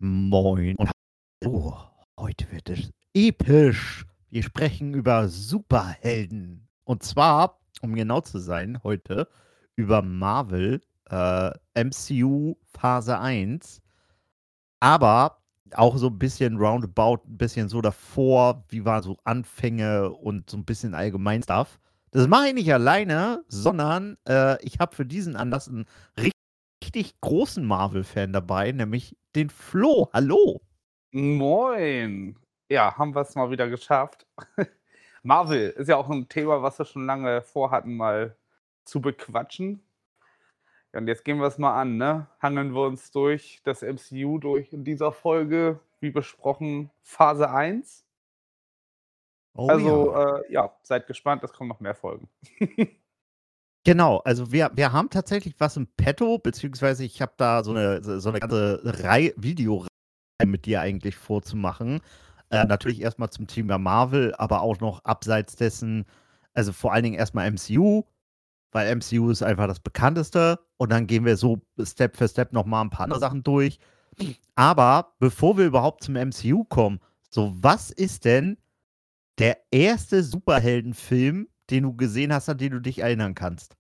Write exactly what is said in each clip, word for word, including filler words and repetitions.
Moin und hallo. Heute wird es episch. Wir sprechen über Superhelden. Und zwar, um genau zu sein, heute über Marvel, äh, M C U Phase eins, aber auch so ein bisschen roundabout, ein bisschen so davor, wie waren so Anfänge und so ein bisschen allgemein Stuff. Das mache ich nicht alleine, sondern äh, ich habe für diesen Anlass einen richtig großen Marvel-Fan dabei, nämlich den Flo. Hallo. Moin! Ja, haben wir es mal wieder geschafft. Marvel ist ja auch ein Thema, was wir schon lange vorhatten, mal zu bequatschen. Ja, und jetzt gehen wir es mal an, ne? Hangeln wir uns durch das M C U durch in dieser Folge, wie besprochen, Phase eins. Oh Also, ja. äh, ja, seid gespannt, es kommen noch mehr Folgen. Genau, also wir, wir haben tatsächlich was im Petto, beziehungsweise ich habe da so eine, so so eine ganze Reihe, Videoreihe mit dir eigentlich vorzumachen. Äh, natürlich erstmal zum Thema Marvel, aber auch noch abseits dessen, also vor allen Dingen erstmal M C U, weil M C U ist einfach das bekannteste und dann gehen wir so Step für Step nochmal ein paar andere Sachen durch. Aber bevor wir überhaupt zum M C U kommen, so was ist denn der erste Superheldenfilm, den du gesehen hast, an den du dich erinnern kannst?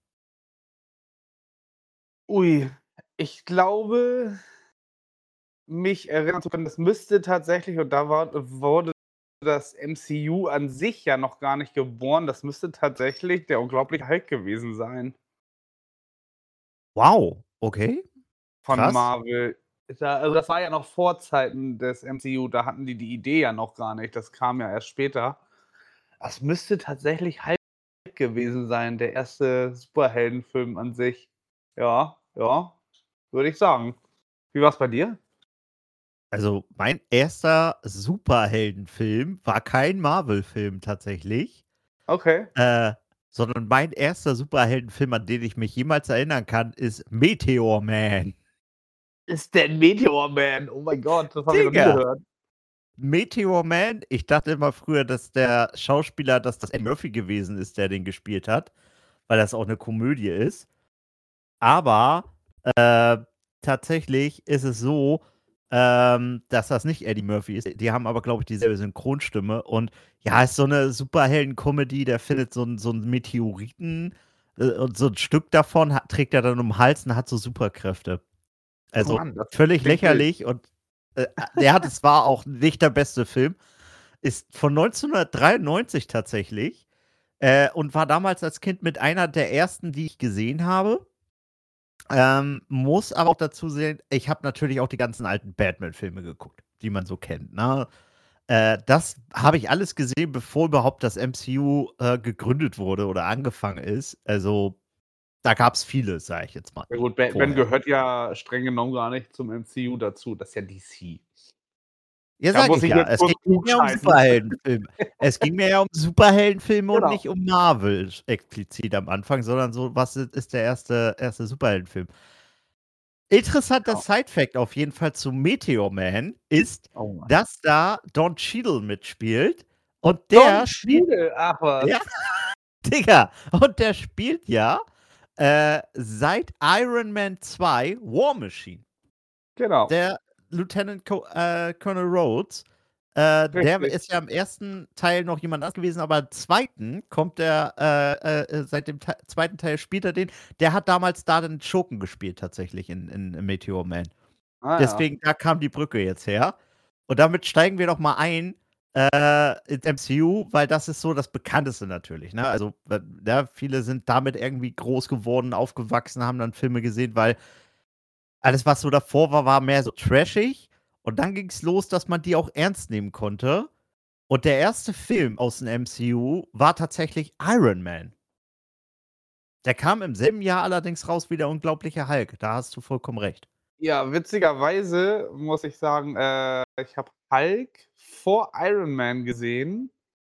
Ui, ich glaube, mich erinnern zu können, das müsste tatsächlich, und da war wurde das M C U an sich ja noch gar nicht geboren, das müsste tatsächlich der unglaubliche Hulk gewesen sein Wow, okay, von krass. Marvel. Da also, das war ja noch vor Zeiten des M C U, da hatten die die Idee ja noch gar nicht, das kam ja erst später. Das müsste tatsächlich Hulk gewesen sein, der erste Superheldenfilm an sich. Ja, ja, würde ich sagen. Wie war's bei dir? Also, mein erster Superheldenfilm war kein Marvel-Film tatsächlich, Okay. äh, sondern mein erster Superheldenfilm, an den ich mich jemals erinnern kann, ist Meteor Man. Ist der Meteor Man? Oh mein Gott, das habe ich noch nie Digga, gehört. Meteor Man, ich dachte immer früher, dass der Schauspieler, dass das Eddie Murphy gewesen ist, der den gespielt hat, weil das auch 'ne Komödie ist. Aber, äh, tatsächlich ist es so, ähm, dass das nicht Eddie Murphy ist. Die haben aber, glaube ich, dieselbe Synchronstimme und ja, ist so 'ne Superhelden-Comedy, der findet so 'n so 'n Meteoriten, äh, und so 'n Stück davon hat trägt er dann um'm Hals und hat so Superkräfte. Oh Also, Mann, das völlig klingt wild. lächerlich und, äh, ja, das war auch nicht der beste Film. Ist von neunzehnhundertdreiundneunzig tatsächlich, äh, und war damals als Kind mit einer der ersten, die ich gesehen habe. Ähm, muss aber auch dazu sehen, ich habe natürlich auch die ganzen alten Batman-Filme geguckt, die man so kennt, ne? Äh, das habe ich alles gesehen, bevor überhaupt das M C U, äh, gegründet wurde oder angefangen ist. Also, da gab's viele, sage ich jetzt mal, Ja gut, Batman vorher. gehört ja streng genommen gar nicht zum M C U dazu, das ist ja D C. Ja, Da sage muss ich ich ja. jetzt Es kurz ging mir um klugscheißen. Superheldenfilme. Es ging mir ja um Superheldenfilme und Genau. nicht um Marvel sch explizit am Anfang, sondern so, was i ist der erste erste Superheldenfilm? Interessanter Ja. Side-Fact auf jeden Fall zu Meteor Man ist, Oh Mann. dass da Don Cheadle mitspielt und Don der spielt Cheadle, ach ja, was. Digga, und der spielt ja, äh, seit Iron Man zwei War Machine. Genau. Der Lieutenant Co äh, Colonel Rhodes, äh, der Richtig. ist ja im ersten Teil noch jemand anders gewesen, aber im zweiten kommt der, äh, äh, seit dem Tei zweiten Teil spielt er den. Der hat damals da den Schurken gespielt tatsächlich in in in Meteor Man. Ah ja. Deswegen, da kam die Brücke jetzt her. Und damit steigen wir doch mal ein, äh, ins M C U, weil das ist so das Bekannteste natürlich, ne? Also, w ne, viele sind damit irgendwie groß geworden, aufgewachsen, haben dann Filme gesehen, weil alles, was so davor war, war mehr so trashig. Und dann ging's los, dass man die auch ernst nehmen konnte. Und der erste Film aus dem M C U war tatsächlich Iron Man. Der kam im selben Jahr allerdings raus wie der unglaubliche Hulk. Da hast du vollkommen recht. Ja, witzigerweise muss ich sagen, äh, ich habe Hulk vor Iron Man gesehen.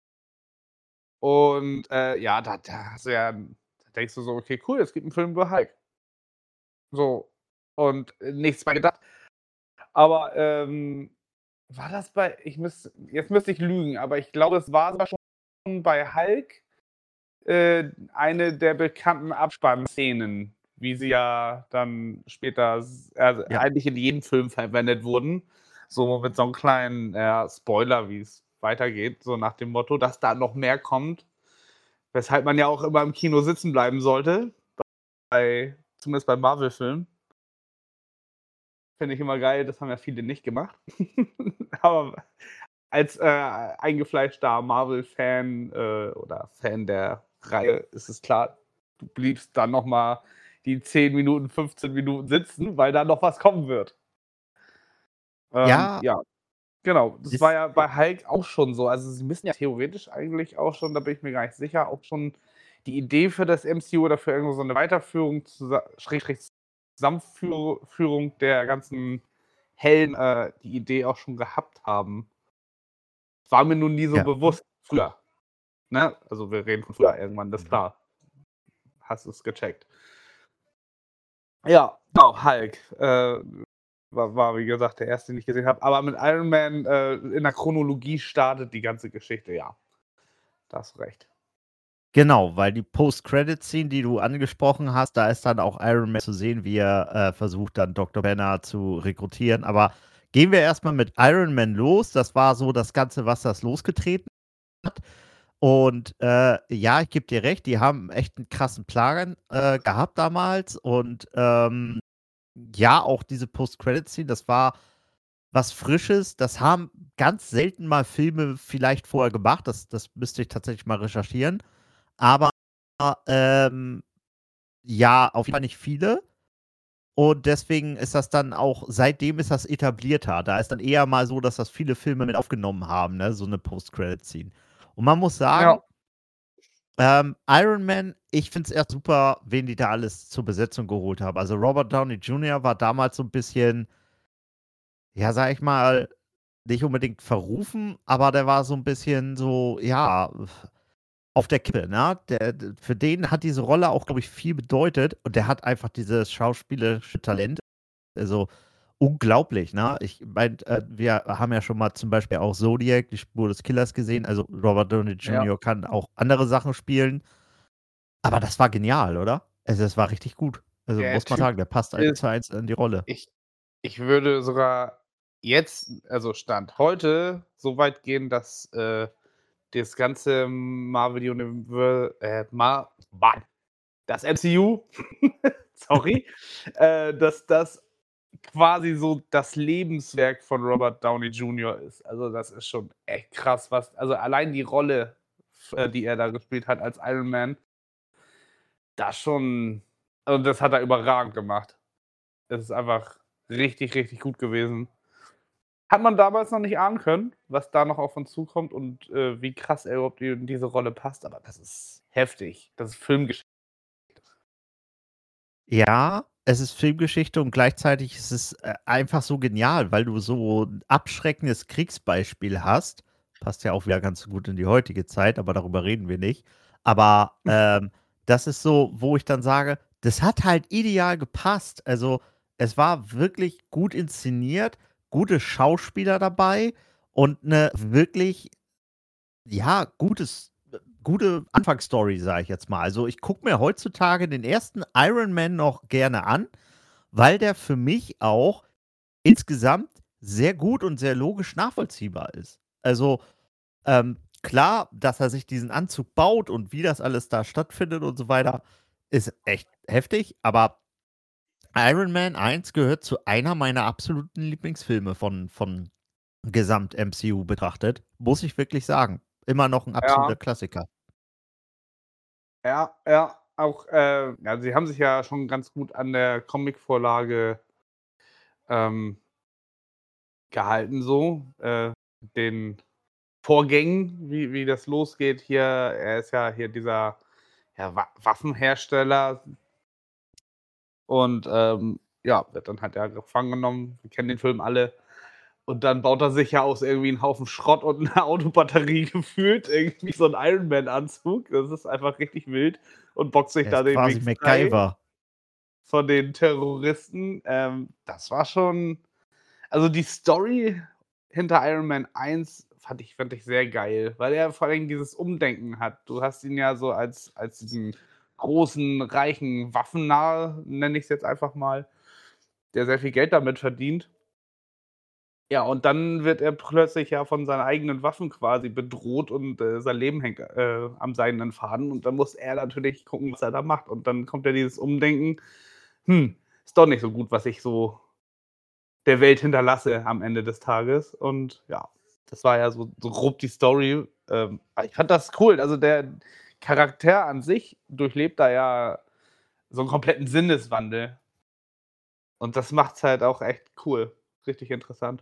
Und, äh, ja, da da hast du ja da denkst du so: „Okay, cool, es gibt 'n Film über Hulk.“ So, und nichts bei gedacht. Aber, ähm, war das bei ich müsste jetzt müsste ich lügen, aber ich glaube, es war sogar schon bei Hulk, äh, eine der bekannten Abspannszenen, wie sie ja dann später s also Ja. eigentlich in jedem Film verwendet wurden. So mit so einem kleinen ja, Spoiler, wie es weitergeht, so nach dem Motto, dass da noch mehr kommt. Weshalb man ja auch immer im Kino sitzen bleiben sollte, bei, zumindest bei Marvel-Filmen. Finde ich immer geil, das haben ja viele nicht gemacht. Aber als äh, eingefleischter Marvel-Fan äh, oder Fan der Reihe ist es klar, du bliebst dann nochmal die zehn Minuten, fünfzehn Minuten sitzen, weil da noch was kommen wird. Ähm, Ja, ja, genau. Das war ist, ja bei Hulk auch schon so. Also sie müssen ja theoretisch eigentlich auch schon, da bin ich mir gar nicht sicher, auch schon die Idee für das M C U oder für irgendwo so eine Weiterführung, zusa- Schrägstrich Zusammenführung der ganzen Helden, äh, die Idee auch schon gehabt haben. War mir nun nie so ja, bewusst früher. Ne? Also wir reden von früher irgendwann, das ist mhm. klar. Hast du es gecheckt. Ja, genau, Hulk. Äh, war, war, wie gesagt, der erste, den ich gesehen habe. Aber mit Iron Man äh, in der Chronologie startet die ganze Geschichte, ja. Da hast du recht. Genau, weil die Post-Credit-Scene, die du angesprochen hast, da ist dann auch Iron Man zu sehen, wie er äh, versucht, dann Doktor Banner zu rekrutieren. Aber gehen wir erstmal mit Iron Man los. Das war so das Ganze, was das losgetreten hat. Und äh, ja, ich gebe dir recht, die haben echt einen krassen Plan äh, gehabt damals. Und ähm, ja, auch diese Post-Credit-Scene, das war was Frisches. Das haben ganz selten mal Filme vielleicht vorher gemacht. Das, das müsste ich tatsächlich mal recherchieren. Aber ähm, ja, auf jeden Fall nicht viele. Und deswegen ist das dann auch, seitdem ist das etablierter. Da ist dann eher mal so, dass das viele Filme mit aufgenommen haben, ne? So eine Post-Credit-Scene. Und man muss sagen, Ja. ähm, Iron Man, ich finde es erst super, wen die da alles zur Besetzung geholt haben. Also Robert Downey Junior war damals so ein bisschen, ja, sag ich mal, nicht unbedingt verrufen, aber der war so ein bisschen so, ja, auf der Kippe, ne? Der, d- für den hat diese Rolle auch, glaube ich, viel bedeutet und der hat einfach dieses schauspielerische Talent. Also unglaublich, ne? Ich meine, äh, wir haben ja schon mal zum Beispiel auch Zodiac, die Spur des Killers gesehen. Also Robert Downey Ja. Junior kann auch andere Sachen spielen, aber das war genial, oder? Also das war richtig gut. Also Der muss man Typ sagen, der passt eins ist, zu eins in die Rolle. ich, ich würde sogar jetzt, also Stand heute, so weit gehen, dass äh, das ganze Marvel Universe, äh, Ma Mann, das M C U, sorry, äh, dass das quasi so das Lebenswerk von Robert Downey Junior ist. Also das ist schon echt krass, was, also allein die Rolle, äh, die er da gespielt hat als Iron Man, das schon, also das hat er überragend gemacht. Das ist einfach richtig, richtig gut gewesen. Hat man damals noch nicht ahnen können, was da noch auf uns zukommt und äh, wie krass er überhaupt in diese Rolle passt, aber das ist heftig. Das ist Filmgeschichte. Ja, es ist Filmgeschichte und gleichzeitig ist es äh, einfach so genial, weil du so 'n abschreckendes Kriegsbeispiel hast. Passt ja auch wieder ganz gut in die heutige Zeit, aber darüber reden wir nicht. Aber, ähm, das ist so, wo ich dann sage, das hat halt ideal gepasst. Also, es war wirklich gut inszeniert, gute Schauspieler dabei und 'ne wirklich, ja, gutes äh, gute Anfangsstory, sage ich jetzt mal. Also, ich gucke mir heutzutage den ersten Iron Man noch gerne an, weil der für mich auch insgesamt sehr gut und sehr logisch nachvollziehbar ist. Also, ähm, klar, dass er sich diesen Anzug baut und wie das alles da stattfindet und so weiter, ist echt heftig, aber Iron Man eins gehört zu einer meiner absoluten Lieblingsfilme von von Gesamt-M C U betrachtet, muss ich wirklich sagen. Immer noch 'n absoluter Ja, Klassiker. ja, ja. Auch, äh, ja, sie haben sich ja schon ganz gut an der Comicvorlage ähm, gehalten, so. Äh, den Vorgängen, wie, wie das losgeht hier. Er ist ja hier dieser ja, Wa Waffenhersteller und ähm, ja, wird dann halt ja gefangen genommen. Wir kennen den Film alle. Und dann baut er sich ja aus irgendwie 'n Haufen Schrott und 'ner Autobatterie gefühlt irgendwie so 'n Iron-Man-Anzug. Das ist einfach richtig wild und boxt sich Der da ist den quasi Weg frei MacGyver. von den Terroristen. Ähm, das war schon, also die Story hinter Iron Man eins fand ich fand ich sehr geil, weil er vor allem dieses Umdenken hat. Du hast ihn ja so als als diesen großen, reichen Waffennarr, nenne ich's jetzt einfach mal, der sehr viel Geld damit verdient. Ja, und dann wird er plötzlich ja von seinen eigenen Waffen quasi bedroht und, äh, sein Leben hängt, äh, am seidenen Faden und dann muss er natürlich gucken, was er da macht. Und dann kommt ja dieses Umdenken: „Hm, ist doch nicht so gut, was ich so der Welt hinterlasse am Ende des Tages." Und ja, das war ja so so grob die Story. Ähm, aber ich fand das cool. Also, der Charakter an sich durchlebt da ja so 'n kompletten Sinneswandel. Und das macht's halt auch echt cool. Richtig interessant.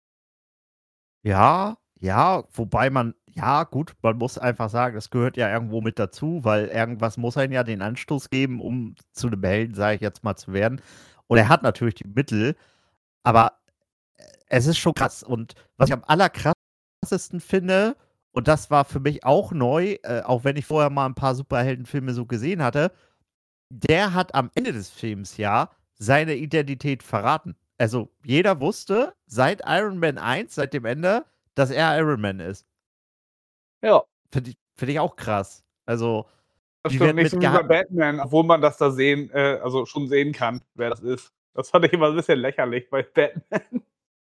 Ja, ja, wobei man ja gut, man muss einfach sagen, das gehört ja irgendwo mit dazu, weil irgendwas muss einen ja den Anstoß geben, um zu 'nem Helden, sage ich jetzt mal, zu werden. Und er hat natürlich die Mittel, aber, äh, es ist schon krass. Und was ich am allerkrassesten finde, und das war für mich auch neu, äh, auch wenn ich vorher mal 'n paar Superheldenfilme so gesehen hatte, der hat am Ende des Films ja seine Identität verraten. Also, jeder wusste seit Iron Man eins, seit dem Ende, dass er Iron Man ist. Ja. Finde ich finde ich auch krass. Also, Das die stimmt, werden nicht so mit wie bei geha Batman, obwohl man das da sehen äh, also schon sehen kann, wer das ist. Das fand ich immer 'n bisschen lächerlich bei Batman.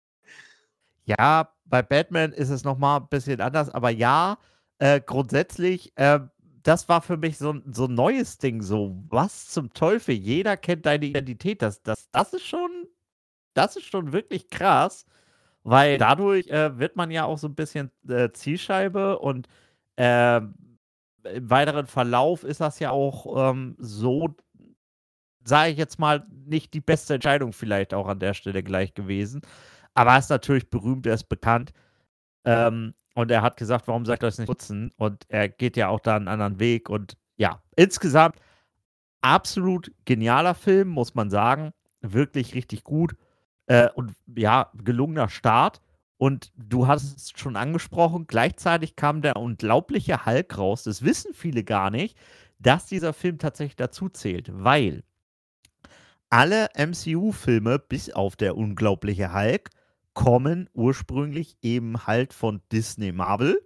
Ja, bei Batman ist es noch mal 'n bisschen anders, aber ja, äh, grundsätzlich, ähm, das war für mich so 'n so 'n neues Ding, so: „Was zum Teufel? Jeder kennt deine Identität." Das das das ist schon das ist schon wirklich krass, weil dadurch, äh, wird man ja auch so 'n bisschen, äh, Zielscheibe und, ähm, im weiteren Verlauf ist das ja auch, ähm, so, sage ich jetzt mal, nicht die beste Entscheidung vielleicht auch an der Stelle gleich gewesen. Aber er ist natürlich berühmt, er ist bekannt, ähm, und er hat gesagt: „Warum soll ich das nicht nutzen?" Und er geht ja auch da 'n anderen Weg und ja, insgesamt absolut genialer Film, muss man sagen. Wirklich richtig gut, äh, und ja, gelungener Start. Und du hast es schon angesprochen, gleichzeitig kam der Unglaubliche Hulk raus. Das wissen viele gar nicht, dass dieser Film tatsächlich dazu zählt, weil alle M C U-Filme, bis auf der Unglaubliche Hulk, kommen ursprünglich eben halt von Disney Marvel.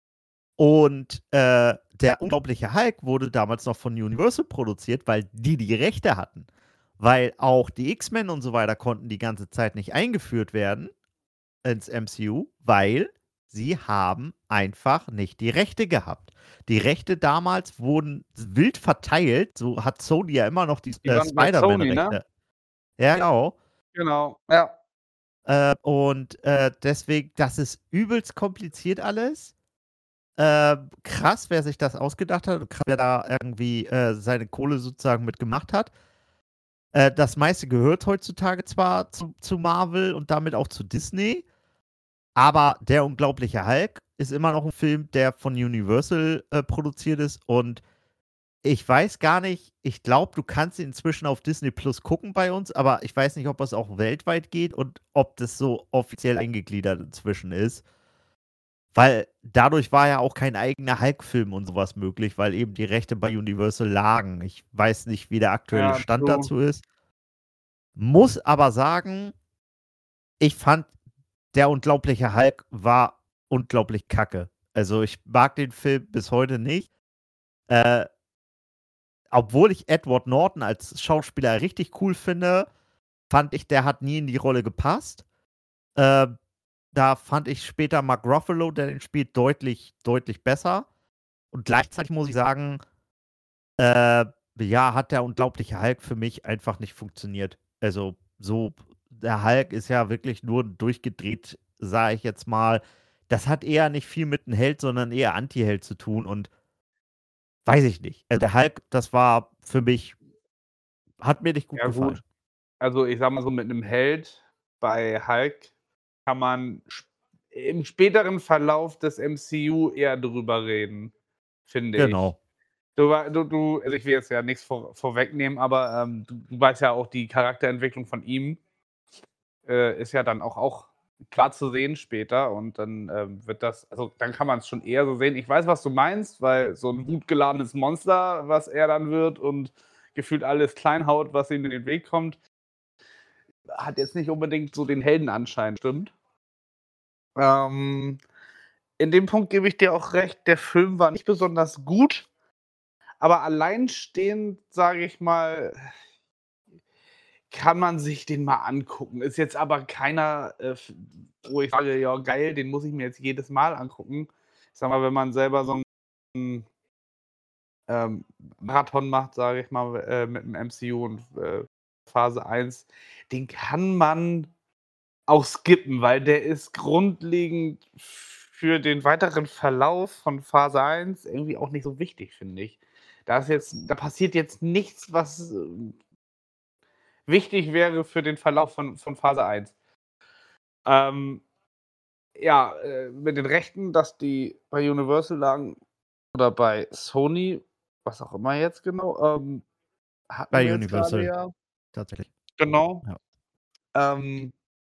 Und, äh, der Unglaubliche Hulk wurde damals noch von Universal produziert, weil die die Rechte hatten. Weil auch die X-Men und so weiter konnten die ganze Zeit nicht eingeführt werden ins M C U, weil sie haben einfach nicht die Rechte gehabt. Die Rechte damals wurden wild verteilt, so hat Sony ja immer noch die, Die äh, waren bei Sony, ne? Spider-Man-Rechte. Ja, genau. Genau, ja. Äh, und, äh, deswegen, das ist übelst kompliziert alles. Äh, krass, wer sich das ausgedacht hat und krass, wer da irgendwie, äh, seine Kohle sozusagen mit gemacht hat. Äh, das meiste gehört heutzutage zwar zu zu Marvel und damit auch zu Disney, aber der Unglaubliche Hulk ist immer noch 'n Film, der von Universal, äh, produziert ist und ich weiß gar nicht, ich glaube, du kannst ihn inzwischen auf Disney Plus gucken bei uns, aber ich weiß nicht, ob das auch weltweit geht und ob das so offiziell eingegliedert inzwischen ist. Weil dadurch war ja auch kein eigener Hulk-Film und so was möglich, weil eben die Rechte bei Universal lagen. Ich weiß nicht, wie der aktuelle Ja, Stand true. dazu ist. Muss aber sagen ich fand, der Unglaubliche Hulk war unglaublich kacke. Also, ich mag den Film bis heute nicht. Äh obwohl ich Edward Norton als Schauspieler richtig cool finde, fand ich, der hat nie in die Rolle gepasst. Ähm, da fand ich später Mark Ruffalo, der den spielt, deutlich, deutlich besser. Und gleichzeitig muss ich sagen, äh, ja, hat der Unglaubliche Hulk für mich einfach nicht funktioniert. Also, so der Hulk ist ja wirklich nur durchgedreht, sage ich jetzt mal. Das hat eher nicht viel mit 'n Held, sondern eher Antiheld zu tun und weiß ich nicht. Äh, der Hulk, das war für mich hat mir nicht gut Ja gefallen. gut. Also, ich sage mal so, mit 'nem Held bei Hulk kann man sp im späteren Verlauf des M C U eher drüber reden, finde ich. Genau. Du wei du du also, ich will jetzt ja nix vor vorwegnehmen, aber, ähm, du du weißt ja auch, die Charakterentwicklung von ihm äh, ist ja dann auch auch klar zu sehen später und dann, ähm, wird das also, dann kann man's schon eher so sehen. Ich weiß, was du meinst, weil so 'n wutgeladenes Monster, was er dann wird und gefühlt alles klein haut, was ihm in den Weg kommt hat jetzt nicht unbedingt so den Heldenanschein, stimmt. Ähm, in dem Punkt gebe ich dir auch recht, der Film war nicht besonders gut, aber alleinstehend, sage ich mal kann man sich den mal angucken. Ist jetzt aber keiner, äh, f wo ich sage: „Ja, geil, den muss ich mir jetzt jedes Mal angucken.“ Ich sage mal, wenn man selber so 'n ähm, Marathon macht, sage ich mal, äh, mit dem M C U und, äh, Phase eins, den kann man auch skippen, weil der ist grundlegend für den weiteren Verlauf von Phase eins irgendwie auch nicht so wichtig, finde ich. Da ist jetzt da passiert jetzt nichts, was, ähm, wichtig wäre für den Verlauf von von Phase eins. Ähm, ja, äh, mit den Rechten, dass die bei Universal lagen oder bei Sony, was auch immer jetzt genau, ähm, hatten Bei wir jetzt grade Universal, ja. tatsächlich. Genau. Ja. Ähm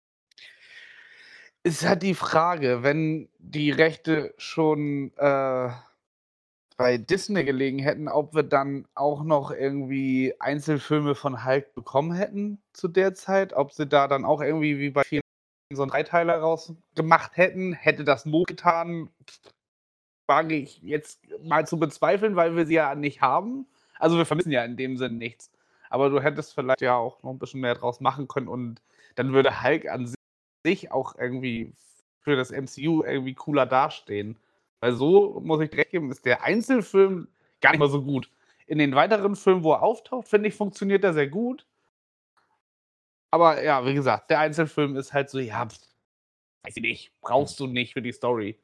ist halt die Frage, wenn die Rechte schon, äh, bei Disney gelegen hätten, ob wir dann auch noch irgendwie Einzelfilme von Hulk bekommen hätten zu der Zeit, ob sie da dann auch irgendwie wie bei vielen so 'n Dreiteiler raus gemacht hätten. Hätte das Not getan, wage ich jetzt mal zu bezweifeln, weil wir sie ja nicht haben. Also, wir vermissen ja in dem Sinne nichts. Aber du hättest vielleicht ja auch noch 'n bisschen mehr draus machen können und dann würde Hulk an sich auch irgendwie für das M C U irgendwie cooler dastehen. Weil so, muss ich dir recht geben, ist der Einzelfilm gar nicht mal so gut. In den weiteren Filmen, wo er auftaucht, finde ich, funktioniert er sehr gut. Aber ja, wie gesagt, der Einzelfilm ist halt so, ja, weiß ich nicht, brauchst du nicht für die Story.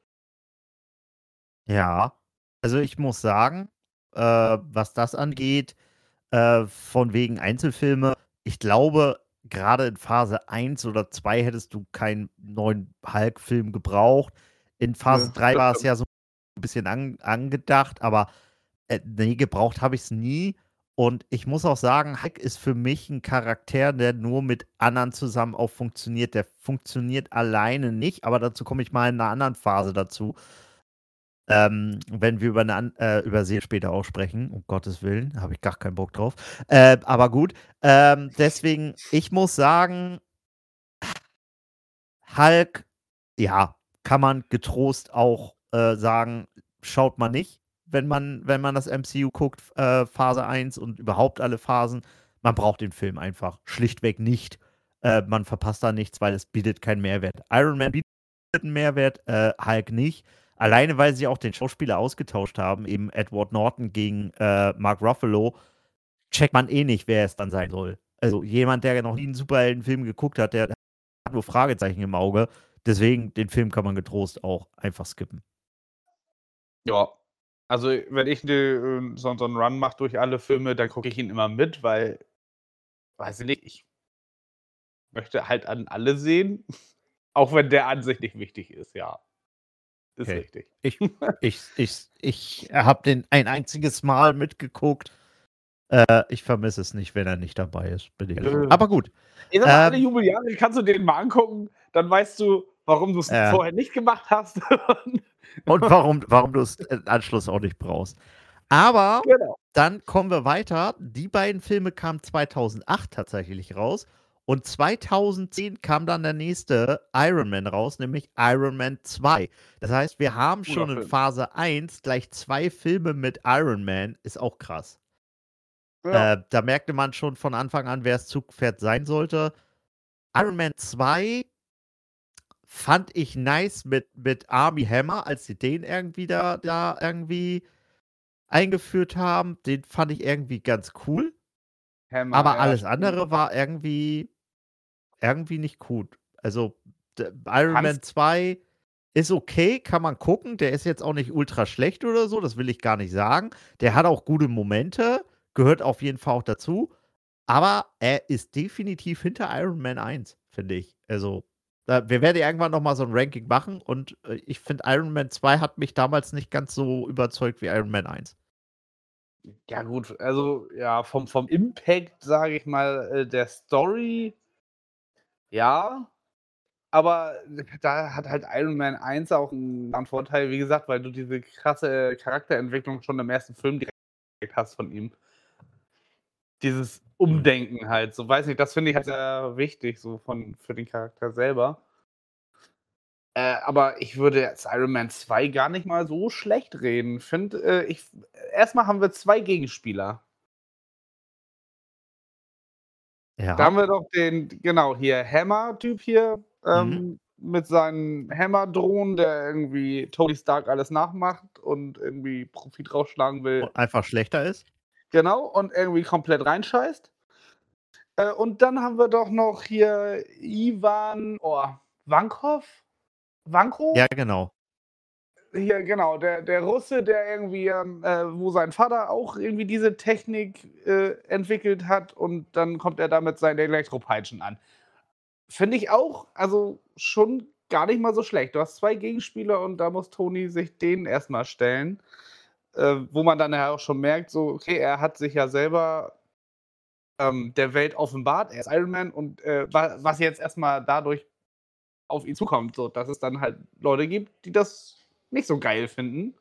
Ja, also ich muss sagen, äh, was das angeht, äh, von wegen Einzelfilme, ich glaube, grade in Phase eins oder zwei hättest du keinen neuen Hulk-Film gebraucht. In Nö, Phase drei das war es stimmt. ja so 'n bisschen an angedacht, aber, äh, ne, gebraucht habe ich's nie. Und ich muss auch sagen, Hulk ist für mich 'n Charakter, der nur mit anderen zusammen auch funktioniert. Der funktioniert alleine nicht, aber dazu komme ich mal in 'ner anderen Phase dazu. Ähm, wenn wir über 'ne an äh, über sie später auch sprechen, um Gottes Willen, habe ich gar keinen Bock drauf. Äh, aber gut, ähm, deswegen, ich muss sagen Hulk, ja, kann man getrost auch, äh, sagen, schaut man nicht, wenn man wenn man das M C U guckt, äh, Phase eins und überhaupt alle Phasen. Man braucht den Film einfach schlichtweg nicht. Äh, man verpasst da nichts, weil es bietet keinen Mehrwert. Iron Man bietet 'n Mehrwert, äh, Hulk nicht. Alleine, weil sie auch den Schauspieler ausgetauscht haben, eben Edward Norton gegen, äh, Mark Ruffalo, checkt man eh nicht, wer es dann sein soll. Also, jemand, der noch nie 'n Superheldenfilm geguckt hat, der hat nur Fragezeichen im Auge. Deswegen, den Film kann man getrost auch einfach skippen. Ja, also, wenn ich 'ne ähm, so 'n so 'n Run mache durch alle Filme, dann gucke ich ihn immer mit, weil weiß ich nicht, ich möchte halt an alle sehen, auch wenn der an sich nicht wichtig ist, ja. Ist Okay. richtig. Ich ich ich ich habe den ein einziges Mal mitgeguckt. Äh, ich vermisse es nicht, wenn er nicht dabei ist, bin ich ehrlich. Nö. Aber gut. Ich sage mal, alle Ähm Jubeljahre kannst du dir den mal angucken, dann weißt du, warum du's Ja. vorher nicht gemacht hast. Und warum warum du's im Anschluss auch nicht brauchst. Aber Genau. dann kommen wir weiter. Die beiden Filme kamen zweitausendacht tatsächlich raus und zweitausendzehn kam dann der nächste Iron Man raus, nämlich Iron Man zwei. Das heißt, wir haben Cooler schon in Film. Phase eins gleich zwei Filme mit Iron Man, ist auch krass. Ja. Äh, da merkte man schon von Anfang an, wer's Zugpferd sein sollte. Iron Man zwei fand ich nice mit mit Armie Hammer, als sie den irgendwie da da irgendwie eingeführt haben. Den fand ich irgendwie ganz cool. Hammer, Aber ja, alles stimmt. andere war irgendwie irgendwie nicht gut. Also, d Iron Fandst Man zwei ist okay, kann man gucken. Der ist jetzt auch nicht ultra schlecht oder so, das will ich gar nicht sagen. Der hat auch gute Momente, gehört auf jeden Fall auch dazu. Aber er ist definitiv hinter Iron Man eins, finde ich. Also, da wir werden ja irgendwann noch mal so 'n Ranking machen und, äh, ich finde, Iron Man zwei hat mich damals nicht ganz so überzeugt wie Iron Man eins. Ja gut, also, ja, vom vom Impact, sage ich mal, äh, der Story ja, aber da hat halt Iron Man eins auch 'n 'n Vorteil, wie gesagt, weil du diese krasse Charakterentwicklung schon im ersten Film direkt hast von ihm. Dieses Mhm. Umdenken halt, so weiß nicht, das finde ich halt sehr wichtig so von für den Charakter selber. Äh, aber ich würde jetzt Iron Man zwei gar nicht mal so schlecht reden. Finde, äh, ich f erst mal haben wir zwei Gegenspieler. Da haben Ja. wir doch den genau, hier Hammer-Typ hier, Mhm. ähm, mit seinen Hammer-Drohnen, der irgendwie Tony Stark alles nachmacht und irgendwie Profit rausschlagen will. Und einfach schlechter ist? Genau, und irgendwie komplett reinscheißt. Äh, und dann haben wir doch noch hier Iwan oh, Vankov? Ja, Vanko? genau. Hier, genau, der der Russe, der irgendwie, ähm, äh wo sein Vater auch irgendwie diese Technik, äh, entwickelt hat und dann kommt er da mit seinen Elektropeitschen an. Finde ich auch, also schon gar nicht mal so schlecht. Du hast zwei Gegenspieler und da muss Tony sich denen erst mal stellen, äh, wo man dann ja auch schon merkt, so, okay, er hat sich ja selber, ähm, der Welt offenbart. Er ist Iron Man und, äh, wa was jetzt erst mal dadurch auf ihn zukommt, so, dass es dann halt Leute gibt, die das nicht so geil finden.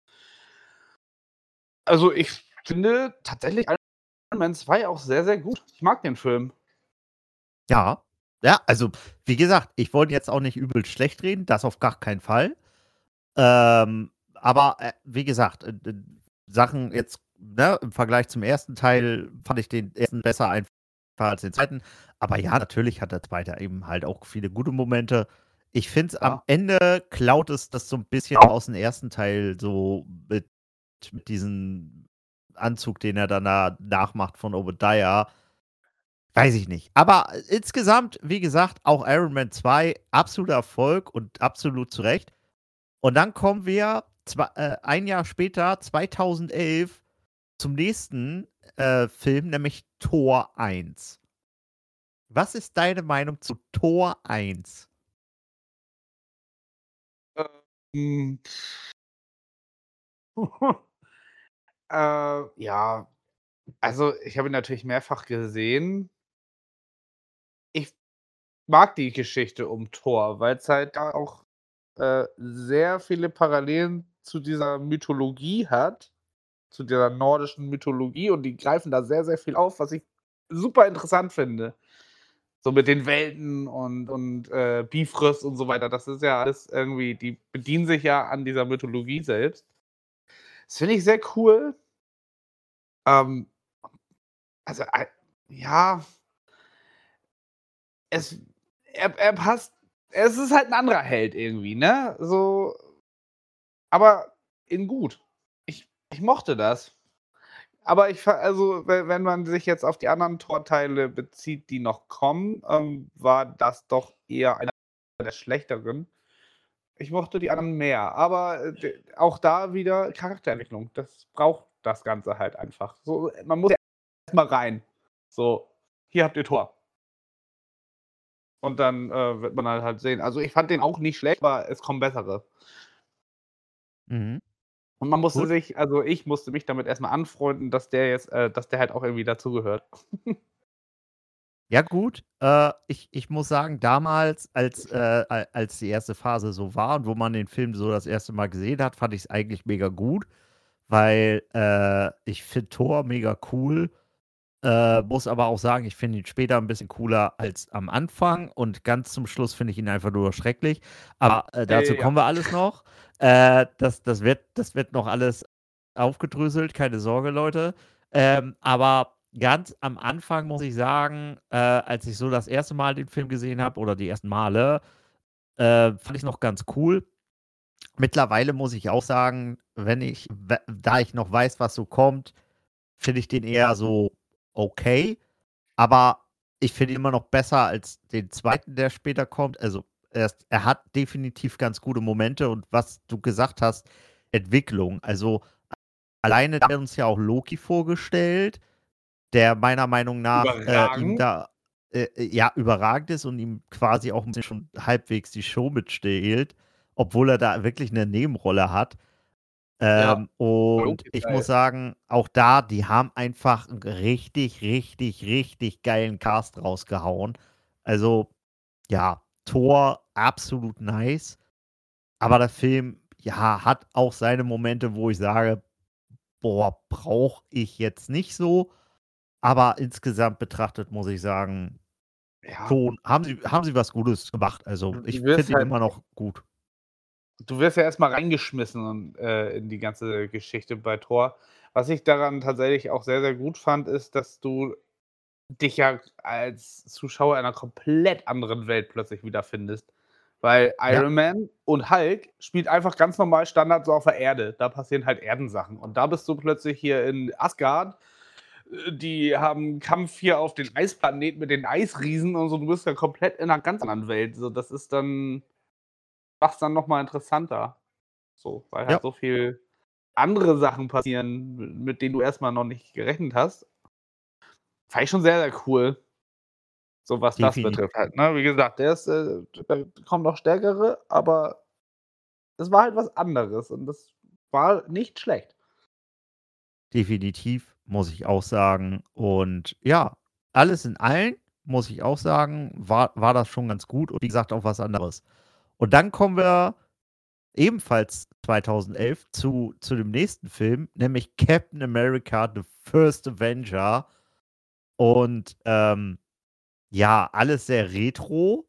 Also, ich finde tatsächlich Iron Man zwei auch sehr, sehr gut. Ich mag den Film. Ja. Ja, also, wie gesagt, ich wollte jetzt auch nicht übel schlecht reden, das auf gar keinen Fall. Ähm, aber, äh, wie gesagt, äh, d Sachen jetzt, ne, im Vergleich zum ersten Teil fand ich den ersten besser einfach als den zweiten. Aber ja, natürlich hat der zweite eben halt auch viele gute Momente. Ich finde es am Ja. Ende klaut es das so 'n bisschen aus dem ersten Teil so mit mit diesem Anzug, den er dann da nachmacht von Obadiah. Weiß ich nicht. Aber insgesamt, wie gesagt, auch Iron Man zwei, absoluter Erfolg und absolut zu Recht. Und dann kommen wir zwei äh, ein Jahr später, zweitausendelf, zum nächsten, äh, Film, nämlich Tor eins. Was ist deine Meinung zu Tor eins? Ähm. Äh, ja, also, ich habe ihn natürlich mehrfach gesehen. Ich mag die Geschichte um Thor, weil's halt da auch, äh, sehr viele Parallelen zu dieser Mythologie hat, zu der nordischen Mythologie und die greifen da sehr, sehr viel auf, was ich super interessant finde. So mit den Welten und und, äh, Bifrost und so weiter. Das ist ja alles irgendwie die bedienen sich ja an dieser Mythologie selbst. Das finde ich sehr cool. Ähm, also, ei ja es er er passt es ist halt 'n anderer Held irgendwie, ne? So aber in gut. Ich ich mochte das. Aber ich fa also, we wenn man sich jetzt auf die anderen Thor-Teile bezieht, die noch kommen, ähm, war das doch eher einer der schlechteren. Ich mochte die anderen mehr, aber, äh, d auch da wieder Charakterentwicklung. Das braucht das Ganze halt einfach. So, man muss erst mal rein. So: „Hier habt ihr Thor.“ Und dann, äh, wird man dann halt sehen. Also, ich fand den auch nicht schlecht, aber es kommen bessere. Mhm. Und man musste Gut. sich also, ich musste mich damit erst mal anfreunden, dass der jetzt äh, dass der halt auch irgendwie dazugehört. Ja gut, äh, ich ich muss sagen, damals, als äh, a als die erste Phase so war und wo man den Film so das erste Mal gesehen hat, fand ich's eigentlich mega gut, weil, äh, ich finde Thor mega cool, äh, muss aber auch sagen, ich finde ihn später 'n bisschen cooler als am Anfang und ganz zum Schluss finde ich ihn einfach nur schrecklich. Aber, äh, dazu Äh, ja. kommen wir alles noch. Äh, das das wird das wird noch alles aufgedröselt, keine Sorge, Leute. Ähm, aber ganz am Anfang muss ich sagen, äh, als ich so das erste Mal den Film gesehen habe oder die ersten Male, äh, fand ich's noch ganz cool. Mittlerweile muss ich auch sagen, wenn ich we da ich noch weiß, was so kommt, finde ich den eher so okay, aber ich finde ihn immer noch besser als den zweiten, der später kommt. Also, er ist er hat definitiv ganz gute Momente und was du gesagt hast, Entwicklung. Also, alleine hat er uns ja auch Loki vorgestellt, der meiner Meinung nach, äh, ihm Überragend. da, äh, ja, überragend ist und ihm quasi auch 'n bisschen schon halbwegs die Show mitstiehlt, obwohl er da wirklich 'ne Nebenrolle hat. Ja. Ähm, und Loki ist ich muss geil. sagen, auch da, die haben einfach 'n richtig, richtig, richtig geilen Cast rausgehauen. Also, ja, Thor absolut nice, aber der Film, ja, hat auch seine Momente, wo ich sage: „Boah, brauche ich jetzt nicht so.“ Aber insgesamt betrachtet muss ich sagen, Ja. schon haben sie haben sie was Gutes gemacht. Also, Du ich du wirst finde ihn halt immer noch gut. du wirst ja erst mal reingeschmissen und, äh, in die ganze Geschichte bei Thor. Was ich daran tatsächlich auch sehr, sehr gut fand, ist, dass du dich ja als Zuschauer in einer komplett anderen Welt plötzlich wiederfindest. Weil Ja. Iron Man und Hulk spielt einfach ganz normal Standard so auf der Erde. Da passieren halt Erdensachen. Und da bist du plötzlich hier in Asgard. Äh, Die haben 'n Kampf hier auf den Eisplaneten mit den Eisriesen und so. Du bist ja komplett in 'ner ganz anderen Welt. So, das ist dann macht's dann noch mal interessanter. So, weil Ja. halt so viel andere Sachen passieren, m mit denen du erst mal noch nicht gerechnet hast. Fand ich schon sehr, sehr cool. So was das Defini betrifft halt, ne? Wie gesagt, der ist, äh da kommen noch stärkere, aber das war halt was anderes und das war nicht schlecht. Definitiv, muss ich auch sagen. Und ja, alles in allem, muss ich auch sagen, war war das schon ganz gut und wie gesagt auch was anderes. Und dann kommen wir ebenfalls zweitausendelf zu zu dem nächsten Film, nämlich Captain America: The First Avenger. Und, ähm, ja, alles sehr retro.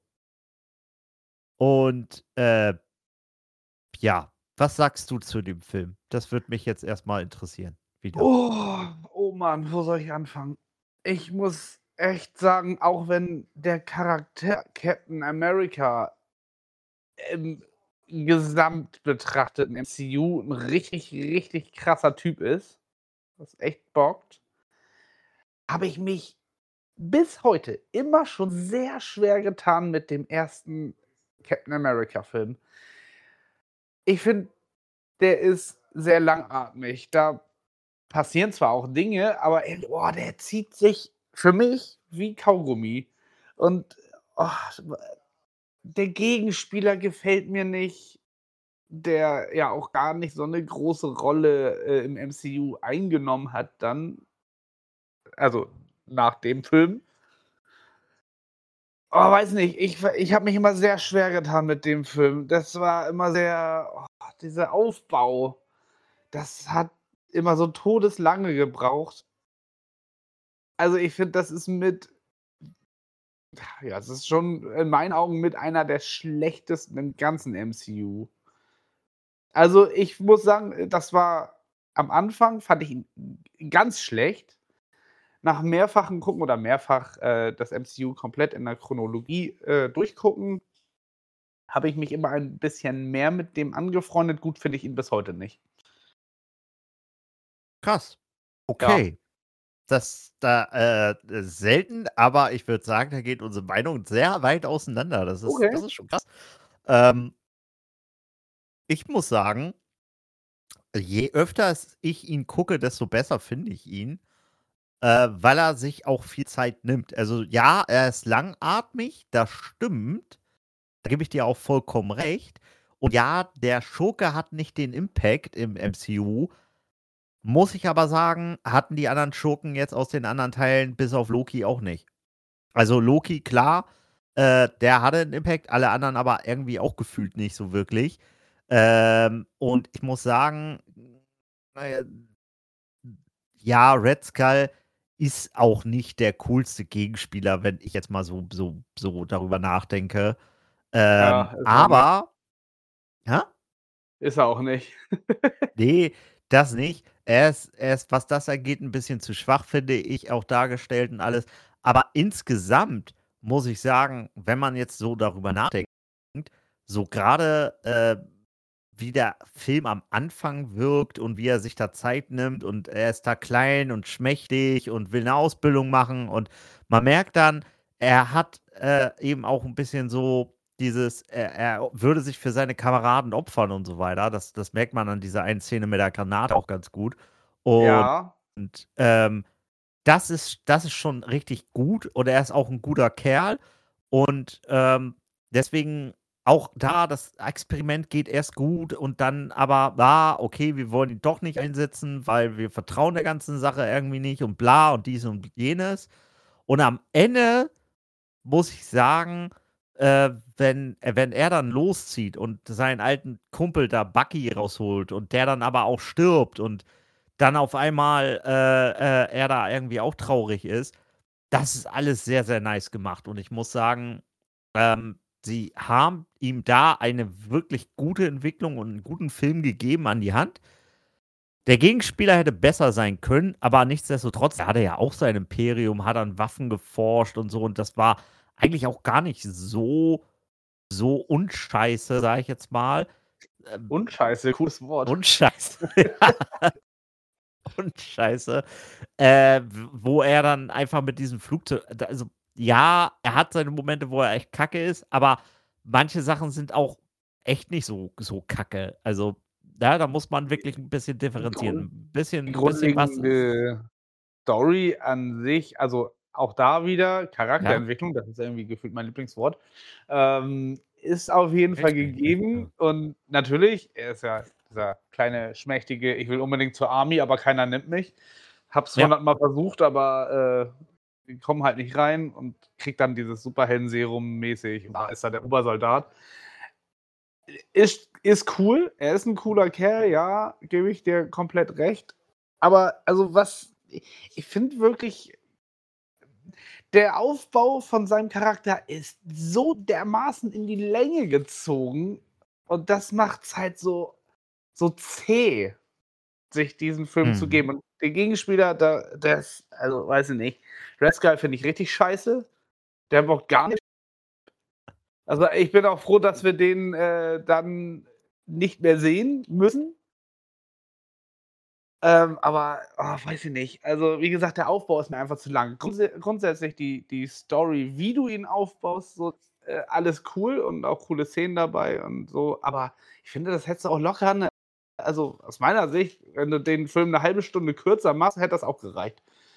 Und, äh ja, was sagst du zu dem Film? Das würde mich jetzt erst mal interessieren wieder. Oh, oh Mann, wo soll ich anfangen? Ich muss echt sagen, auch wenn der Charakter Captain America im gesamt betrachteten M C U 'n richtig, richtig krasser Typ ist, was echt bockt habe ich mich bis heute immer schon sehr schwer getan mit dem ersten Captain America-Film. Ich finde, der ist sehr langatmig. Da passieren zwar auch Dinge, aber ey, oh, der zieht sich für mich wie Kaugummi. Und, oh, der Gegenspieler gefällt mir nicht, der ja auch gar nicht so 'ne große Rolle, äh, im M C U eingenommen hat dann. Also, nach dem Film. Oh, weiß nicht, ich w ich habe mich immer sehr schwer getan mit dem Film. Das war immer sehr oh, dieser Aufbau, das hat immer so todeslange gebraucht. Also, ich finde, das ist mit ja, es ist schon in meinen Augen mit einer der schlechtesten im ganzen M C U. Also, ich muss sagen, äh, das war am Anfang fand ich ihn ganz schlecht. Nach mehrfachem Gucken oder mehrfach, äh, das M C U komplett in der Chronologie, äh, durchgucken habe ich mich immer ein bisschen mehr mit dem angefreundet. Gut finde ich ihn bis heute nicht. Krass. Ja. Okay. Das da, äh, selten, aber ich würde sagen, da geht unsere Meinung sehr weit auseinander. Das ist das Okay. ist schon krass. Ähm ich muss sagen je öfters ich ihn gucke, desto besser finde ich ihn, äh, weil er sich auch viel Zeit nimmt. Also, ja, er ist langatmig, das stimmt. Da gebe ich dir auch vollkommen recht. Und ja, der Schurke hat nicht den Impact im M C U. Muss ich aber sagen, hatten die anderen Schurken jetzt aus den anderen Teilen bis auf Loki auch nicht. Also, Loki, klar, äh, der hatte 'n Impact, alle anderen aber irgendwie auch gefühlt nicht so wirklich. Ähm, und ich muss sagen, na ja ja, Red Skull ist auch nicht der coolste Gegenspieler, wenn ich jetzt mal so so so darüber nachdenke. Ähm, Ja, ist er auch nicht. aber hä? Ist er auch nicht. Ne, das nicht. Er ist er ist, was das angeht, 'n bisschen zu schwach, finde ich, auch dargestellt und alles. Aber insgesamt muss ich sagen, wenn man jetzt so darüber nachdenkt, so grade, äh, wie der Film am Anfang wirkt und wie er sich da Zeit nimmt und er ist da klein und schmächtig und will 'ne Ausbildung machen und man merkt dann, er hat, äh, eben auch 'n bisschen so dieses er er würde sich für seine Kameraden opfern und so weiter. Das das merkt man an dieser einen Szene mit der Granate auch ganz gut. Und, Ja. ähm, das ist das ist schon richtig gut und er ist auch 'n guter Kerl. Und, ähm, deswegen auch da, das Experiment geht erst gut und dann aber, ah, okay, wir wollen ihn doch nicht einsetzen, weil wir vertrauen der ganzen Sache irgendwie nicht und bla und dies und jenes. Und am Ende muss ich sagen, äh, wenn wenn er dann loszieht und seinen alten Kumpel da Bucky rausholt und der dann aber auch stirbt und dann auf einmal, äh, äh, er da irgendwie auch traurig ist, das ist alles sehr, sehr nice gemacht. Und ich muss sagen, ähm, sie haben ihm da eine wirklich gute Entwicklung und 'n guten Film gegeben an die Hand. Der Gegenspieler hätte besser sein können, aber nichtsdestotrotz, er hatte ja auch sein Imperium, hat an Waffen geforscht und so und das war eigentlich auch gar nicht so so unscheiße, sage ich jetzt mal. Ähm, Unscheiße, cooles Wort. unscheiße. Ja. Unscheiße. Äh, w wo er dann einfach mit diesem Flugzeug da also, ja, er hat seine Momente, wo er echt kacke ist, aber manche Sachen sind auch echt nicht so so kacke. Also, ja, da muss man wirklich 'n bisschen differenzieren. Grund 'N bisschen die 'n bisschen was ist grundlegende Story an sich, also auch da wieder Ja. Charakterentwicklung, das ist irgendwie gefühlt mein Lieblingswort, ähm, ist auf jeden Fall Richtig, richtig, gegeben ja. und natürlich, er ist ja dieser kleine schmächtige: „Ich will unbedingt zur Army, aber keiner nimmt mich. Habe es Ja. hundert Mal versucht, aber, äh, komme halt nicht rein“ und kriegt dann dieses Superheldenserum mäßig, da ist er der Obersoldat. Ist ist cool. Er ist 'n cooler Kerl, ja, gebe ich dir komplett recht. Aber also, was i ich finde wirklich der Aufbau von seinem Charakter ist so dermaßen in die Länge gezogen und das macht's halt so so zäh, sich diesen Film zu Mhm. geben. Und den Gegenspieler, da der ist also, weiß ich nicht. Red Skull finde ich richtig scheiße. Der bockt gar nicht. Also, ich bin auch froh, dass wir den, äh, dann nicht mehr sehen müssen. Ähm, aber, ah, weiß ich nicht. Also, wie gesagt, der Aufbau ist mir einfach zu lang. Grundsä grundsätzlich die die Story, wie du ihn aufbaust, so, äh, alles cool und auch coole Szenen dabei und so, aber ich finde, das hättest du auch locker 'ne also, aus meiner Sicht, wenn du den Film 'ne halbe Stunde kürzer machst, hätte das auch gereicht.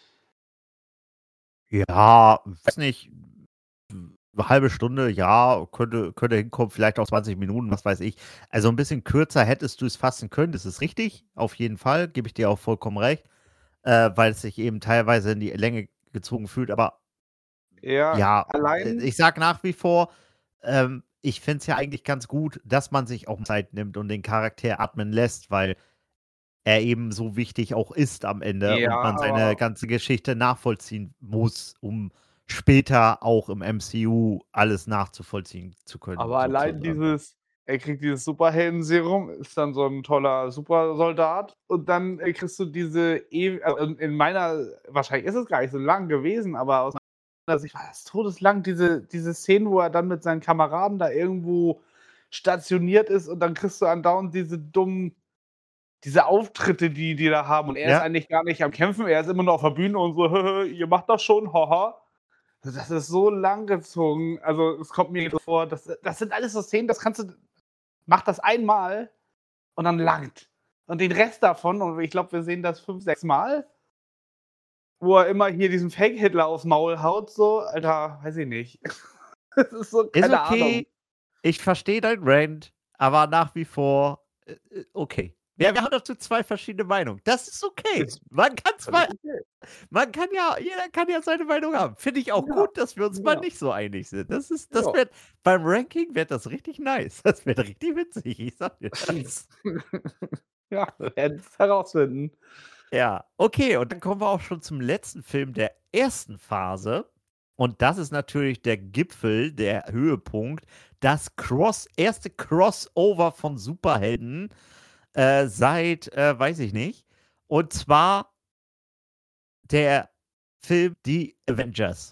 Ja, weiß nicht, 'ne halbe Stunde, ja, könnte könnte hinkommen, vielleicht auch zwanzig Minuten, was weiß ich. Also, 'n bisschen kürzer hättest du's fassen können, das ist richtig, auf jeden Fall, gebe ich dir auch vollkommen recht, äh, weil es sich eben teilweise in die Länge gezogen fühlt, aber Ja, ja, äh, allein ich sage nach wie vor, ähm, ich finde es ja eigentlich ganz gut, dass man sich auch Zeit nimmt und den Charakter atmen lässt, weil er eben so wichtig auch ist am Ende und Ja, man seine aber ganze Geschichte nachvollziehen muss, um später auch im M-C-U alles nachzuvollziehen zu können, aber allein sozusagen. dieses er kriegt dieses Superheldenserum, ist dann so 'n toller Supersoldat und dann, äh, kriegst du diese ew äh, in in meiner wahrscheinlich ist es gar nicht so lang gewesen, aber aus meiner Sicht war das todeslang, diese diese Szenen, wo er dann mit seinen Kameraden da irgendwo stationiert ist und dann kriegst du andauernd diese dummen diese Auftritte, die die da haben und er ist Ja. eigentlich gar nicht am Kämpfen, er ist immer nur auf der Bühne und so: „Ihr macht das schon, ha ha.“ Das ist so langgezogen. Also, es kommt mir so vor, das das sind alles so Szenen, das kannst du mach das einmal und dann langt. Und den Rest davon und ich glaube, wir sehen das fünf, sechs Mal wo er immer hier diesen Fake-Hitler aufs Maul haut so, Alter, weiß ich nicht. Das ist so Ist keine Ahnung. okay. Ich verstehe dein Rant, aber nach wie vor, äh, äh, okay. Ja, wir haben dazu zwei verschiedene Meinungen. Das ist okay. Ist Man kann zwei völlig okay. man kann ja jeder kann ja seine Meinung haben. Finde ich auch Ja, gut, dass wir uns mal genau. nicht so einig sind. Das ist das Ja. wird beim Ranking wird das richtig nice. Das wird richtig witzig, ich sage dir das. Ja, wir werden's herausfinden. Ja, okay, und dann kommen wir auch schon zum letzten Film der ersten Phase. Und das ist natürlich der Gipfel, der Höhepunkt, das Cross erste Crossover von Superhelden, äh, seit, äh, weiß ich nicht. Und zwar der Film „Die Avengers“.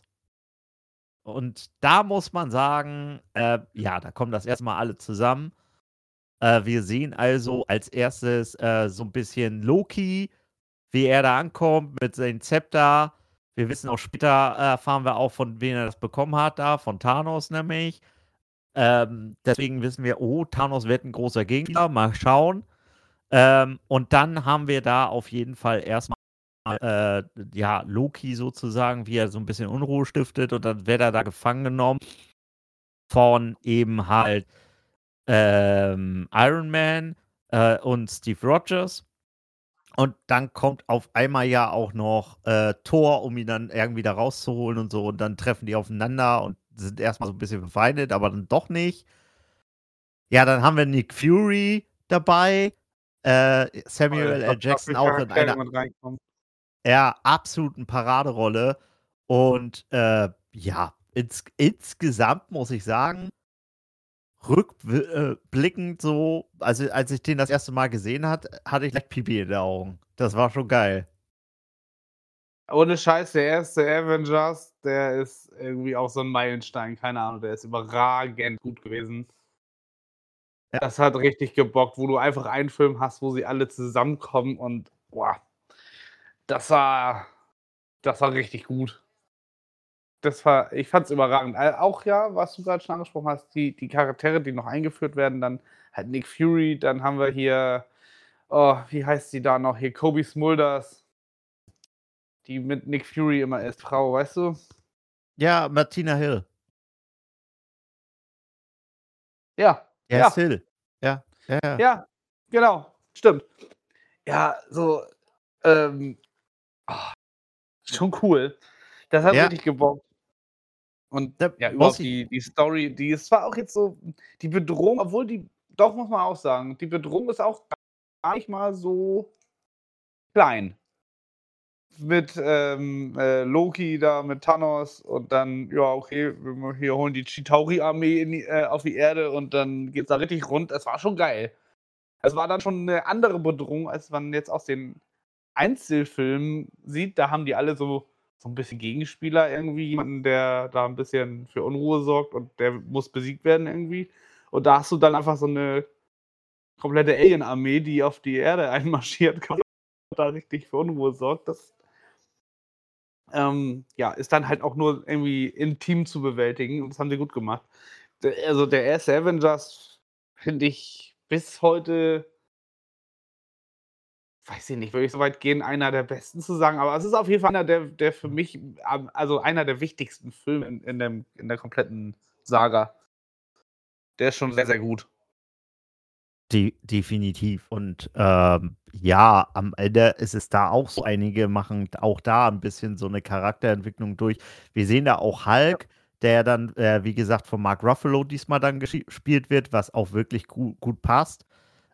Und da muss man sagen, äh, ja, da kommen das erst mal alle zusammen. Äh, wir sehen also als erstes, äh, so 'n bisschen Loki, wie er da ankommt mit seinem Zepter. Wir wissen auch später erfahren wir auch, von wem er das bekommen hat da, von Thanos nämlich. Ähm, deswegen wissen wir: „Oh, Thanos wird 'n großer Gegner, mal schauen.“ Ähm, und dann haben wir da auf jeden Fall erst mal, äh, ja, Loki sozusagen, wie er so 'n bisschen Unruhe stiftet und dann wird er da gefangen genommen von eben halt, ähm, Iron Man, äh, und Steve Rogers. Und dann kommt auf einmal ja auch noch, äh, Thor, um ihn dann irgendwie da rauszuholen und so und dann treffen die aufeinander und sind erst mal so 'n bisschen befeindet, aber dann doch nicht. Ja, dann haben wir Nick Fury dabei, äh, Toll, Samuel L. was da für Jackson auch in Charaktere einer mit reinkommen. ja, absoluten Paraderolle. Und, äh, ja, ins insgesamt muss ich sagen rückblickend so, also als ich den das erste Mal gesehen hat, hatte ich gleich Pipi in den Augen. Das war schon geil. Ohne Scheiß, der erste Avengers, der ist irgendwie auch so 'n Meilenstein, keine Ahnung, der ist überragend gut gewesen. Ja. Das hat richtig gebockt, wo du einfach einen Film hast, wo sie alle zusammenkommen und boah, das war das war richtig gut. Das war ich fand's überragend. Äh, auch ja, was du grad schon angesprochen hast, die die Charaktere, die noch eingeführt werden, dann halt Nick Fury, dann haben wir hier oh, wie heißt sie da noch hier? Cobie Smulders. Die mit Nick Fury immer ist, Frau, weißt du? Ja, Martina Hill. Ja, Ja, ist ja, Hill. Ja, ja, ja. ja, genau, stimmt. Ja, so, ähm, ah, schon cool. Das hat Ja, richtig gebockt. Und da ja, muss überhaupt ich die die Story, die ist zwar auch jetzt so die Bedrohung, obwohl die doch, muss man auch sagen, die Bedrohung ist auch gar nicht mal so klein. Mit, ähm, äh, Loki da, mit Thanos und dann, ja, okay, wir hier holen die Chitauri-Armee in die äh, auf die Erde und dann geht's da richtig rund. Es war schon geil. Es war dann schon 'ne andere Bedrohung, als man jetzt aus den Einzelfilmen sieht. Da haben die alle so so 'n bisschen Gegenspieler irgendwie, jemanden, der da 'n bisschen für Unruhe sorgt und der muss besiegt werden irgendwie. Und da hast du dann einfach so 'ne komplette Alien-Armee, die auf die Erde einmarschiert kommt und da richtig für Unruhe sorgt. Das ähm, ja, ist dann halt auch nur irgendwie im Team zu bewältigen und das haben sie gut gemacht. D also, der erste Avengers finde ich bis heute weiß ich nicht, würde ich so weit gehen, einer der besten zu sagen, aber es ist auf jeden Fall einer, der der für mich am also, einer der wichtigsten Filme in in dem in der kompletten Saga. Der ist schon sehr, sehr gut. De definitiv. Und, ähm, ja, am Ende ist es da auch so, einige machen auch da ein bisschen so eine Charakterentwicklung durch. Wir sehen da auch Ja. Hulk, der dann, äh, wie gesagt, von Mark Ruffalo diesmal dann geschi gespielt wird, was auch wirklich gu gut passt.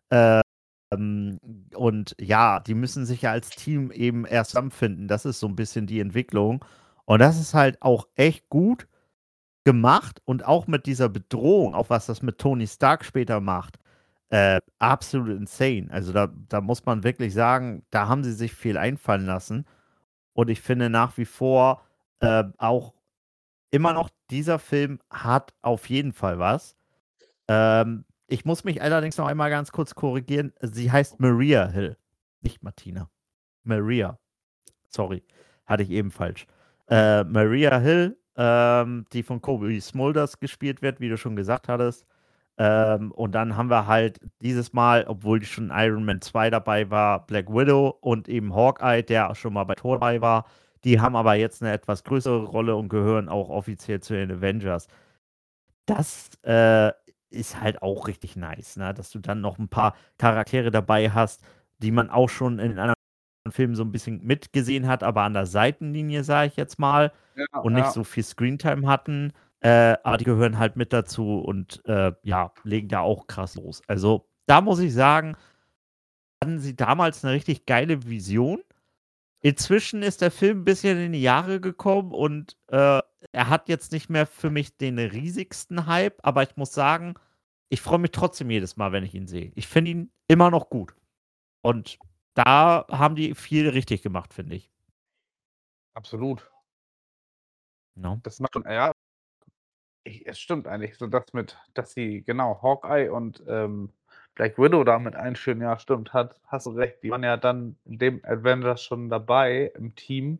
Ähm, und ja, die müssen sich ja als Team eben erst zusammenfinden. Das ist so ein bisschen die Entwicklung. Und das ist halt auch echt gut gemacht und auch mit dieser Bedrohung, auch was das mit Tony Stark später macht, äh, absolut insane. Also, da da muss man wirklich sagen, da haben sie sich viel einfallen lassen. Und ich finde nach wie vor, äh, auch immer noch, dieser Film hat auf jeden Fall was. Ähm, ich muss mich allerdings noch einmal ganz kurz korrigieren. Sie heißt Maria Hill, nicht Martina. Maria. Sorry, hatte ich eben falsch. Äh, Maria Hill, ähm, die von Cobie Smulders gespielt wird, wie du schon gesagt hattest. Ähm, und dann haben wir halt dieses Mal, obwohl schon Iron Man zwei dabei war, Black Widow und eben Hawkeye, der auch schon mal bei Thor dabei war. Die haben aber jetzt eine etwas größere Rolle und gehören auch offiziell zu den Avengers. Das, äh, ist halt auch richtig nice, ne, dass du dann noch ein paar Charaktere dabei hast, die man auch schon in anderen Filmen so ein bisschen mitgesehen hat, aber an der Seitenlinie, sage ich jetzt mal, Ja, und nicht ja. so viel Screentime hatten. Äh, aber die gehören halt mit dazu und, äh, ja, legen da auch krass los. Also, da muss ich sagen, hatten sie damals eine richtig geile Vision. Inzwischen ist der Film 'n bisschen in die Jahre gekommen und, äh, er hat jetzt nicht mehr für mich den riesigsten Hype, aber ich muss sagen, ich freue mich trotzdem jedes Mal, wenn ich ihn sehe. Ich finde ihn immer noch gut. Und da haben die viel richtig gemacht, finde ich, Absolut. ne? Das macht schon ja, ich es stimmt eigentlich, so das mit dass sie genau, Hawkeye und, ähm, Black Widow da mit einführen, ja, stimmt, hat hast du recht. Die waren ja dann in dem Avengers schon dabei im Team.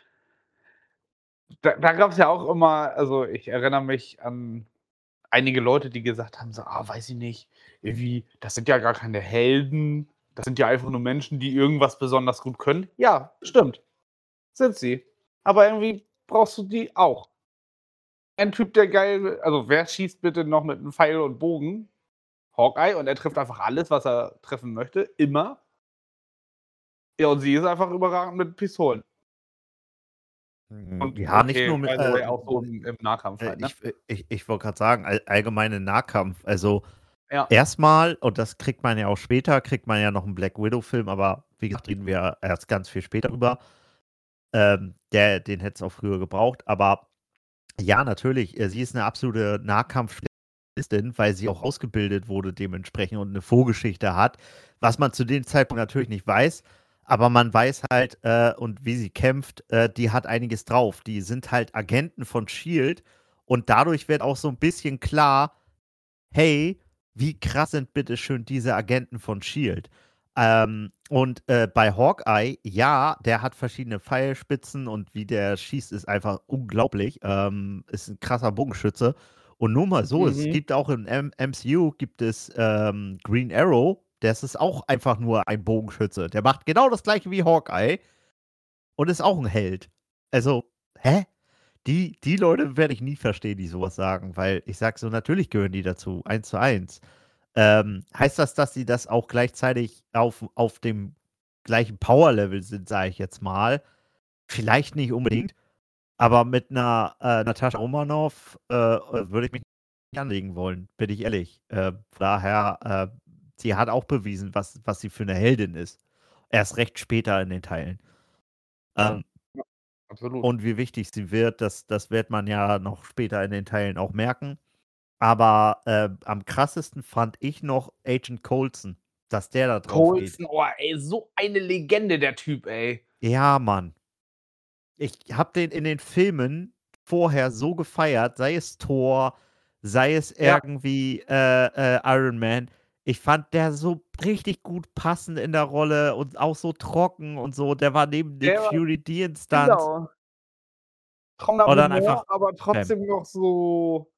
Da da gab's ja auch immer also, ich erinnere mich an einige Leute, die gesagt haben so: „Ah, weiß ich nicht, irgendwie, das sind ja gar keine Helden. Das sind ja einfach nur Menschen, die irgendwas besonders gut können.“ Ja, stimmt, sind sie. Aber irgendwie brauchst du die auch. Ein Typ, der geil also, wer schießt bitte noch mit 'nem Pfeil und Bogen? Hawkeye und er trifft einfach alles, was er treffen möchte, immer. Ja, und sie ist einfach überragend mit Pistolen. Hm, Und ja, nicht okay, nur mit, by the äh, way, auch so im im Nahkampf äh, halt, ne? ich äh, ich ich wollte gerade sagen, all allgemeine Nahkampf. Also, Ja. erstmal, und das kriegt man ja auch später, kriegt man ja noch 'n Black Widow-Film, aber wie gesagt, reden wir erst ganz viel später drüber. Ähm, der den hätte es auch früher gebraucht. Aber ja, natürlich, äh, sie ist eine absolute Nahkampfspielerin Polizistin, weil sie auch ausgebildet wurde dementsprechend und eine Vorgeschichte hat, was man zu dem Zeitpunkt natürlich nicht weiß, aber man weiß halt, äh, und wie sie kämpft, äh, die hat einiges drauf. Die sind halt Agenten von Shield und dadurch wird auch so ein bisschen klar, hey, wie krass sind bitteschön diese Agenten von Shield? Ähm, und äh, bei Hawkeye, ja, der hat verschiedene Pfeilspitzen und wie der schießt, ist einfach unglaublich. Ähm, ist ein krasser Bogenschütze. Und nur mal so, es Mhm. gibt auch im M MCU gibt es ähm, Green Arrow, das ist auch einfach nur ein Bogenschütze. Der macht genau das gleiche wie Hawkeye und ist auch ein Held. Also, hä? Die, die Leute werde ich nie verstehen, die sowas sagen, weil ich sage so, natürlich gehören die dazu, eins zu eins. Ähm, heißt das, dass sie das auch gleichzeitig auf, auf dem gleichen Power-Level sind, sage ich jetzt mal? Vielleicht nicht unbedingt, aber mit einer äh, Natascha Romanoff äh, würde ich mich nicht anlegen wollen, bin ich ehrlich. Äh, daher, äh, sie hat auch bewiesen, was, was sie für eine Heldin ist. Erst recht später in den Teilen. Ähm, Ja, absolut. und wie wichtig sie wird, das, das wird man ja noch später in den Teilen auch merken. Aber äh, am krassesten fand ich noch Agent Coulson, dass der da drauf geht. Coulson, oh, ey, so eine Legende, der Typ, ey. Ja, Mann. Ich habe den in den Filmen vorher so gefeiert, sei es Thor, sei es Ja. irgendwie äh, äh, Iron Man. Ich fand der so richtig gut passend in der Rolle und auch so trocken und so. Der war neben Nick Der war Fury die Instanz. genau. Trockener Und dann einfach Humor, aber bam. trotzdem noch so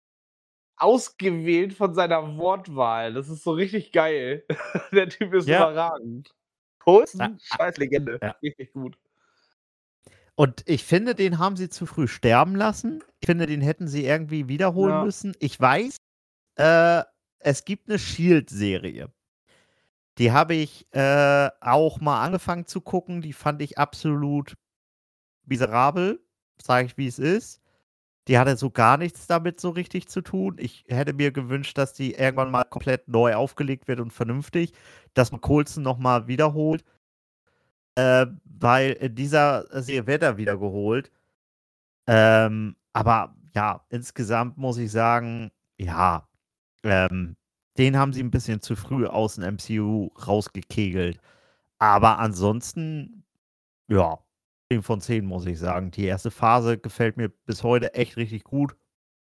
ausgewählt von seiner Wortwahl. Das ist so richtig geil. Der Typ ist Ja. überragend. Ah, Coulson, ah, scheiß Legende. ja. Richtig gut. Und ich finde, den haben sie zu früh sterben lassen. Ich finde, den hätten sie irgendwie wiederholen Ja. müssen. Ich weiß, äh, es gibt eine Shield-Serie. Die habe ich äh, auch mal angefangen zu gucken. Die fand ich absolut miserabel. Sage ich, wie es ist. Die hatte so gar nichts damit so richtig zu tun. Ich hätte mir gewünscht, dass die irgendwann mal komplett neu aufgelegt wird und vernünftig, dass man Coulson nochmal wiederholt. Äh, weil in dieser Serie wird er wieder geholt. Ähm, aber ja, insgesamt muss ich sagen, ja, ähm, den haben sie ein bisschen zu früh aus dem M C U rausgekegelt. Aber ansonsten, ja, zehn von zehn muss ich sagen. Die erste Phase gefällt mir bis heute echt richtig gut.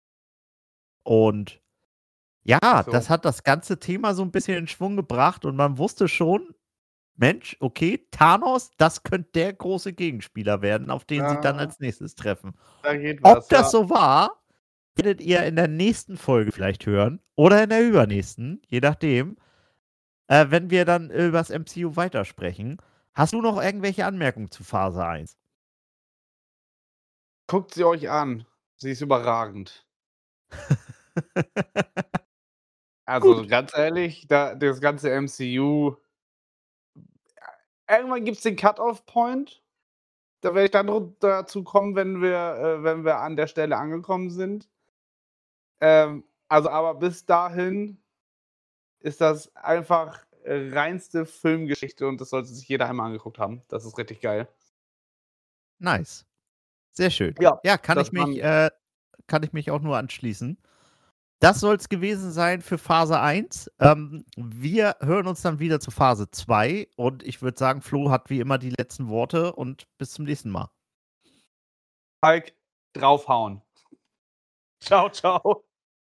Und ja, So. das hat das ganze Thema so ein bisschen in Schwung gebracht und man wusste schon, Mensch, okay, Thanos, das könnte der große Gegenspieler werden, auf den sie dann Ja, als nächstes treffen. da geht Ob was, das ja. so war, werdet ihr in der nächsten Folge vielleicht hören oder in der übernächsten, je nachdem, äh, wenn wir dann über das M C U weitersprechen. Hast du noch irgendwelche Anmerkungen zu Phase eins? Guckt sie euch an. Sie ist überragend. Also, Gut. ganz ehrlich, da das ganze M C U irgendwann gibt's den Cut-off-Point. Da werde ich dann dr dazu kommen, wenn wir äh, wenn wir an der Stelle angekommen sind. Ähm, also, aber bis dahin ist das einfach, äh, reinste Filmgeschichte und das sollte sich jeder einmal angeguckt haben. Das ist richtig geil. Nice. Sehr schön. Ja, Ja, kann das ich mich, waren äh, kann ich mich auch nur anschließen. Das soll es gewesen sein für Phase eins. Ähm, wir hören uns dann wieder zu Phase zwei und ich würde sagen, Flo hat wie immer die letzten Worte und bis zum nächsten Mal. Hulk draufhauen. Ciao, ciao.